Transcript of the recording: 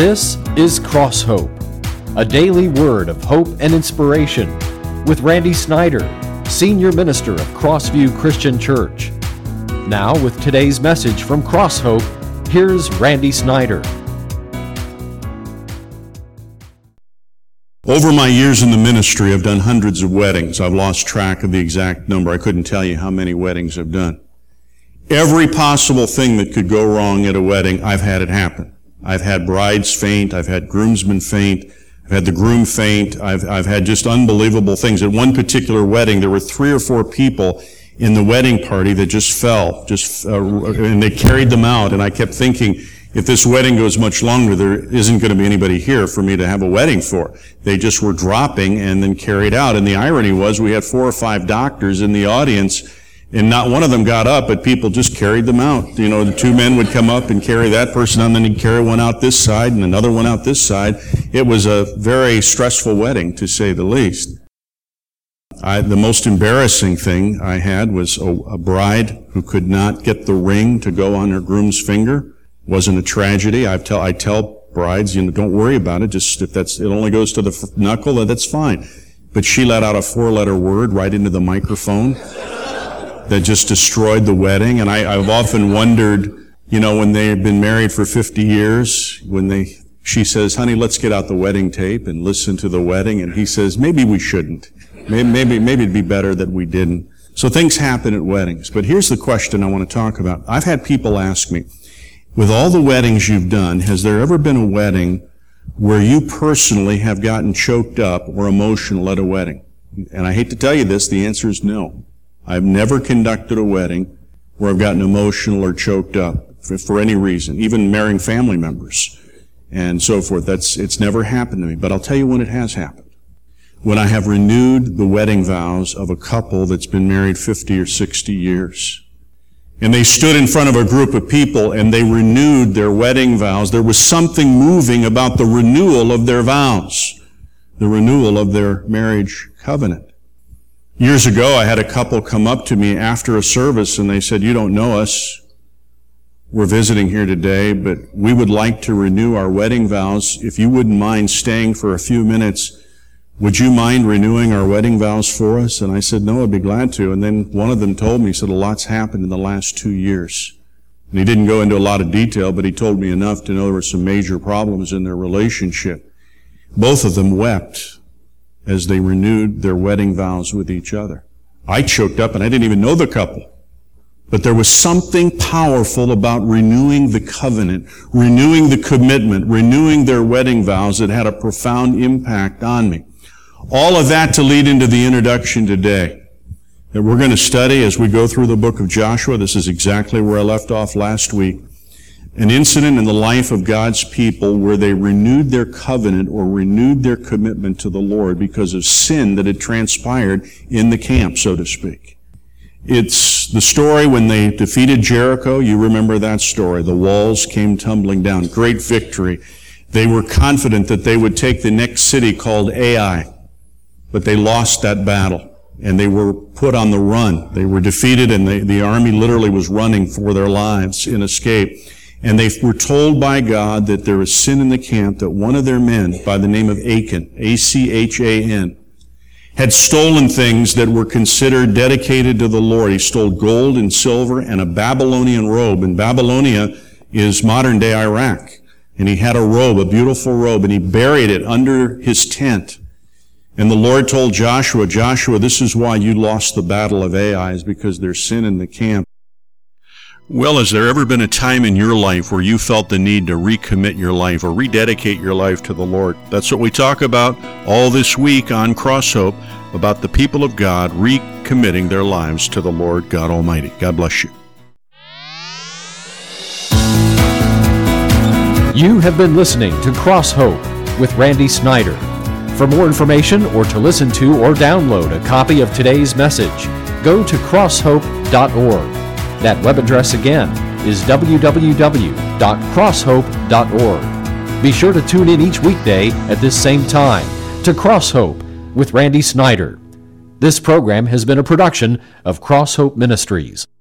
This is Cross Hope, a daily word of hope and inspiration with Randy Snyder, Senior Minister of Crossview Christian Church. Now with today's message from Cross Hope, here's Randy Snyder. Over my years in the ministry, I've done hundreds of weddings. I've lost track of the exact number. I couldn't tell you how many weddings I've done. Every possible thing that could go wrong at a wedding, I've had it happen. I've had brides faint. I've had groomsmen faint. I've had the groom faint. I've had just unbelievable things. At one particular wedding, there were 3 or 4 people in the wedding party that just fell, and they carried them out. And I kept thinking, if this wedding goes much longer, there isn't going to be anybody here for me to have a wedding for. They just were dropping and then carried out. And the irony was we had 4 or 5 doctors in the audience, and not one of them got up, but people just carried them out. You know, the 2 men would come up and carry that person, and then he'd carry one out this side and another one out this side. It was a very stressful wedding, to say the least. The most embarrassing thing I had was a bride who could not get the ring to go on her groom's finger. Wasn't a tragedy. I tell brides, don't worry about it. Just if it only goes to the knuckle, that's fine. But she let out a 4-letter word right into the microphone that just destroyed the wedding. And I've often wondered, when they've been married for 50 years, she says, honey, let's get out the wedding tape and listen to the wedding. And he says, maybe we shouldn't. Maybe it'd be better that we didn't. So things happen at weddings. But here's the question I want to talk about. I've had people ask me, with all the weddings you've done, has there ever been a wedding where you personally have gotten choked up or emotional at a wedding? And I hate to tell you this, the answer is no. I've never conducted a wedding where I've gotten emotional or choked up for any reason, even marrying family members and so forth. It's never happened to me. But I'll tell you when it has happened. When I have renewed the wedding vows of a couple that's been married 50 or 60 years. And they stood in front of a group of people and they renewed their wedding vows. There was something moving about the renewal of their vows, the renewal of their marriage covenant. Years ago, I had a couple come up to me after a service and they said, you don't know us. We're visiting here today, but we would like to renew our wedding vows. If you wouldn't mind staying for a few minutes, would you mind renewing our wedding vows for us? And I said, no, I'd be glad to. And then one of them told me, he said, a lot's happened in the last 2 years. And he didn't go into a lot of detail, but he told me enough to know there were some major problems in their relationship. Both of them wept as they renewed their wedding vows with each other. I choked up and I didn't even know the couple. But there was something powerful about renewing the covenant, renewing the commitment, renewing their wedding vows that had a profound impact on me. All of that to lead into the introduction today that we're going to study as we go through the book of Joshua. This is exactly where I left off last week. An incident in the life of God's people where they renewed their covenant or renewed their commitment to the Lord because of sin that had transpired in the camp, so to speak. It's the story when they defeated Jericho. You remember that story. The walls came tumbling down. Great victory. They were confident that they would take the next city called Ai, but they lost that battle and they were put on the run. They were defeated and the army literally was running for their lives in escape. And they were told by God that there was sin in the camp, that one of their men by the name of Achan, A-C-H-A-N, had stolen things that were considered dedicated to the Lord. He stole gold and silver and a Babylonian robe. And Babylonia is modern-day Iraq. And he had a robe, a beautiful robe, and he buried it under his tent. And the Lord told Joshua, this is why you lost the battle of Ai, is because there's sin in the camp. Well, has there ever been a time in your life where you felt the need to recommit your life or rededicate your life to the Lord? That's what we talk about all this week on Cross Hope, about the people of God recommitting their lives to the Lord God Almighty. God bless you. You have been listening to Cross Hope with Randy Snyder. For more information or to listen to or download a copy of today's message, go to crosshope.org. That web address again is www.crosshope.org. Be sure to tune in each weekday at this same time to Cross Hope with Randy Snyder. This program has been a production of Cross Hope Ministries.